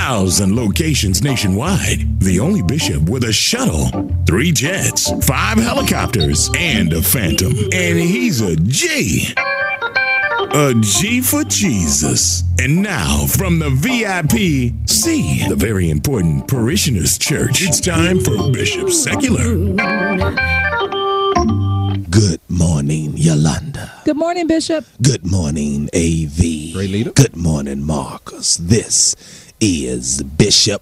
1,000 locations nationwide. The only bishop with a shuttle, 3 jets, 5 helicopters, and a Phantom. And he's a G. A G for Jesus. And now, from the VIP, C, the very important Parishioners Church, it's time for Bishop Secular. Good morning, Yolanda. Good morning, Bishop. Good morning, AV. Great leader. Good morning, Marcus. This is Bishop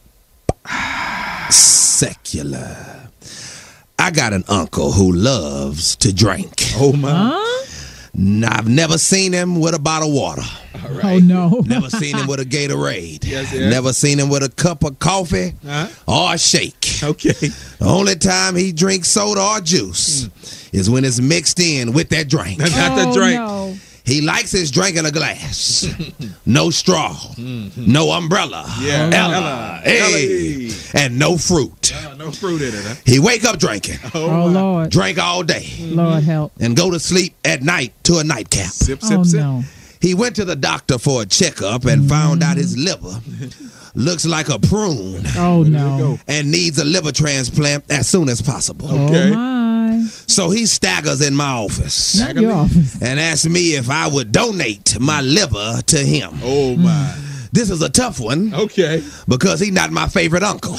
Secular. I got an uncle who loves to drink. Oh, my. Huh? I've never seen him with a bottle of water. All right. Oh, no. Never seen him with a Gatorade. Yes. Never seen him with a cup of coffee or a shake. Okay. The only time he drinks soda or juice is when it's mixed in with that drink. Not the drink. No. He likes his drink in a glass. No straw. No umbrella. Yeah. Ella. Hey. And no fruit. No fruit in it, huh? He wake up drinking. Oh, Lord. Drink all day. Lord help. And go to sleep at night to a nightcap. Sip, Oh, sip. no. He went to the doctor for a checkup and found out his liver looks like a prune Oh, no. and needs a liver transplant as soon as possible. Okay. Oh, my. So he staggers in my office Not your office. and asks me if I would donate my liver to him. Oh, my. This is a tough one Okay. because he's not my favorite uncle.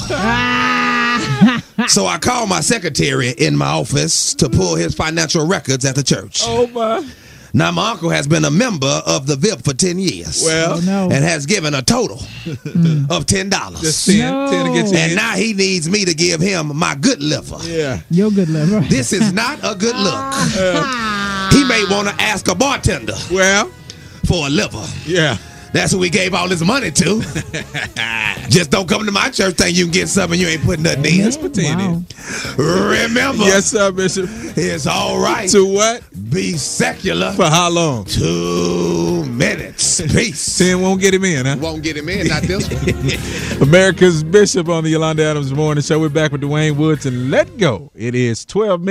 So I called my secretary in my office to pull his financial records at the church. Oh, my. Now, my uncle has been a member of the VIP for 10 years. Well, Oh, no. And has given a total of $10. just 10. No. 10 to get you And in. now he needs me to give him my good liver. Yeah. Your good liver. This is not a good look. He may want to ask a bartender Well, for a liver. yeah. That's who we gave all this money to. Just don't come to my church thinking you can get something you ain't putting nothing in. Let's pretend Wow. it. Remember, Yes, sir, Bishop. it's all right To what? be secular. For how long? 2 minutes. Peace. 10 won't get him in, huh? Won't get him in, not this one. America's Bishop on the Yolanda Adams Morning Show. We're back with Dwayne Woods and Let Go. It is 12 minutes.